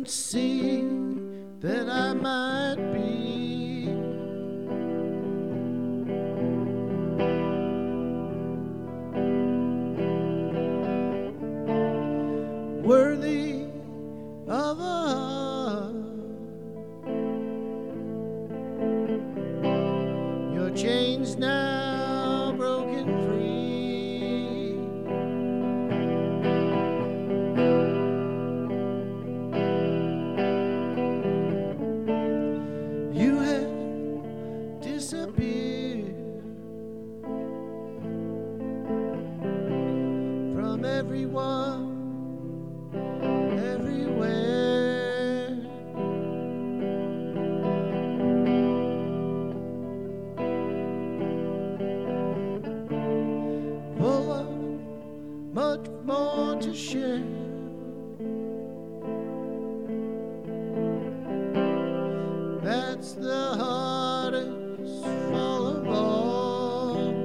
couldn't see that I might be worthy of a heart. Your chains now broken free. You have disappeared from everyone, everywhere. Full of much more to share. That's the hardest fall of all.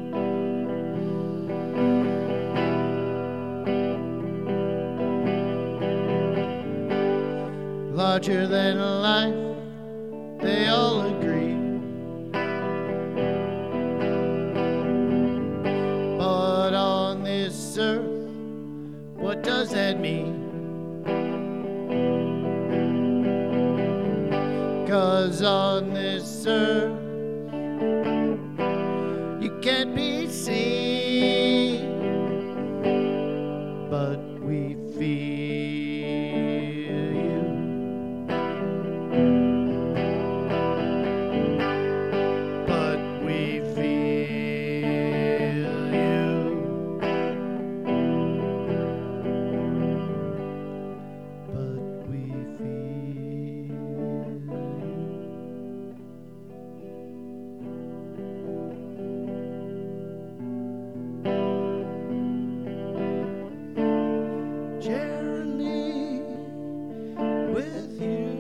Larger than life, they all agree. But on this earth, what does that mean? 'Cause on this earth, you can't be seen, but we feel you. But we feel you. But we feel you. Jeremy, with you,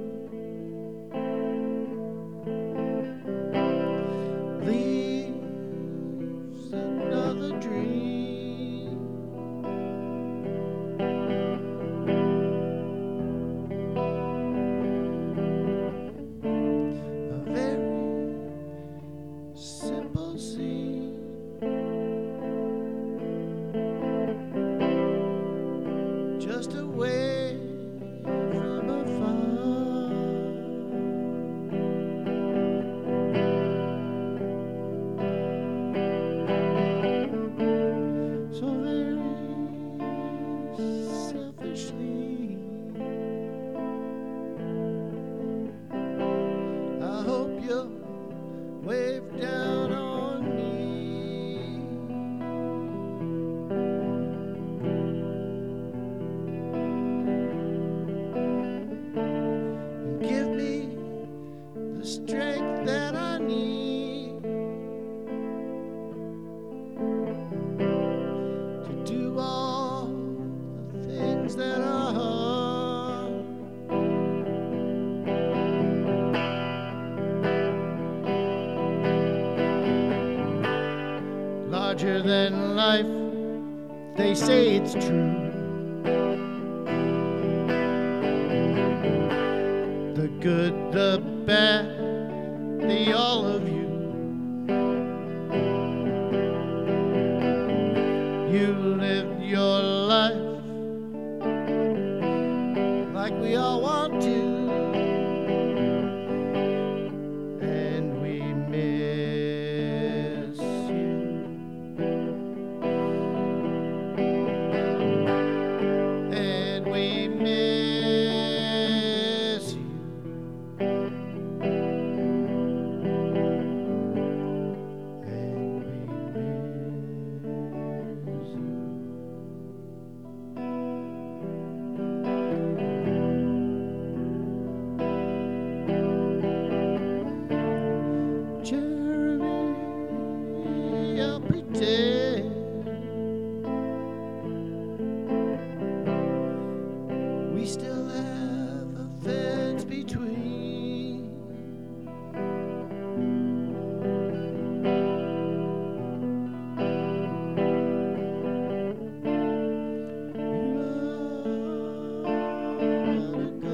leaves another dream. A very simple scene. Just away from afar. So very selfishly, I hope you'll wave down on me. Give me the strength that I need to do all the things that are hard. Larger than life, they say it's true. The good, the bad, the all of you. You lived your life like we all want to, and we miss you. And we miss you. Jeremy, I'll pretend we still have a fence between. You are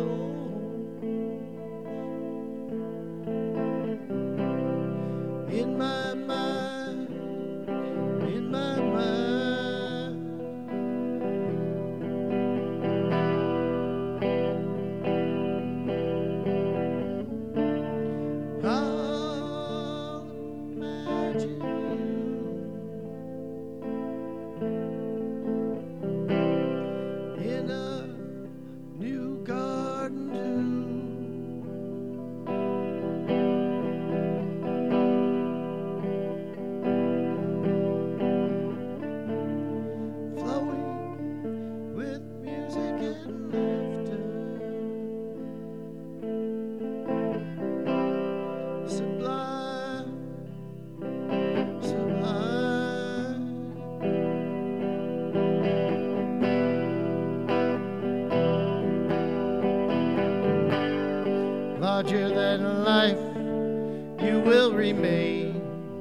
larger than life, you will remain.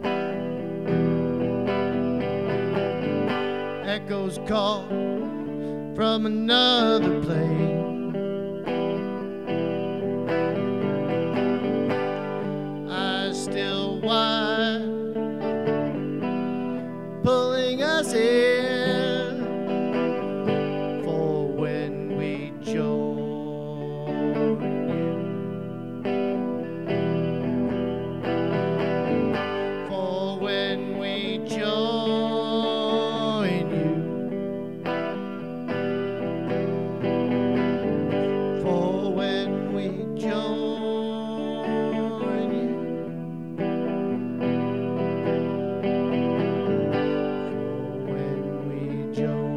Echoes call from another plane. I still wide, pulling us in for when we join you. For when we join you. For when we join you. For when we join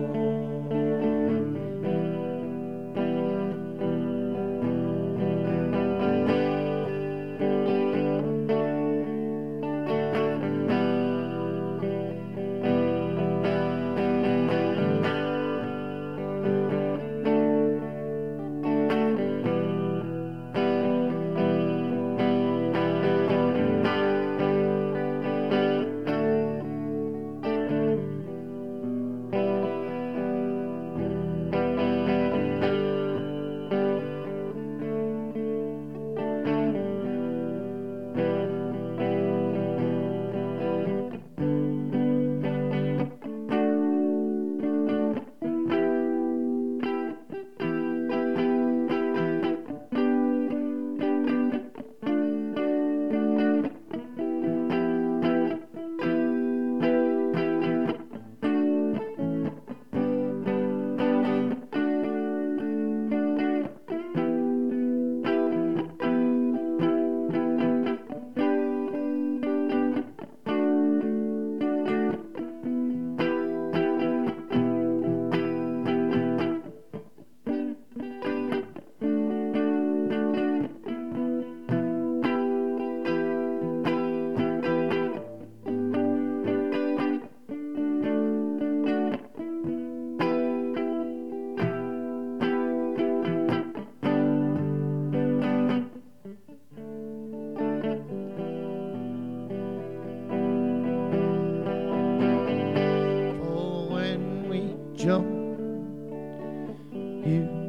jump you.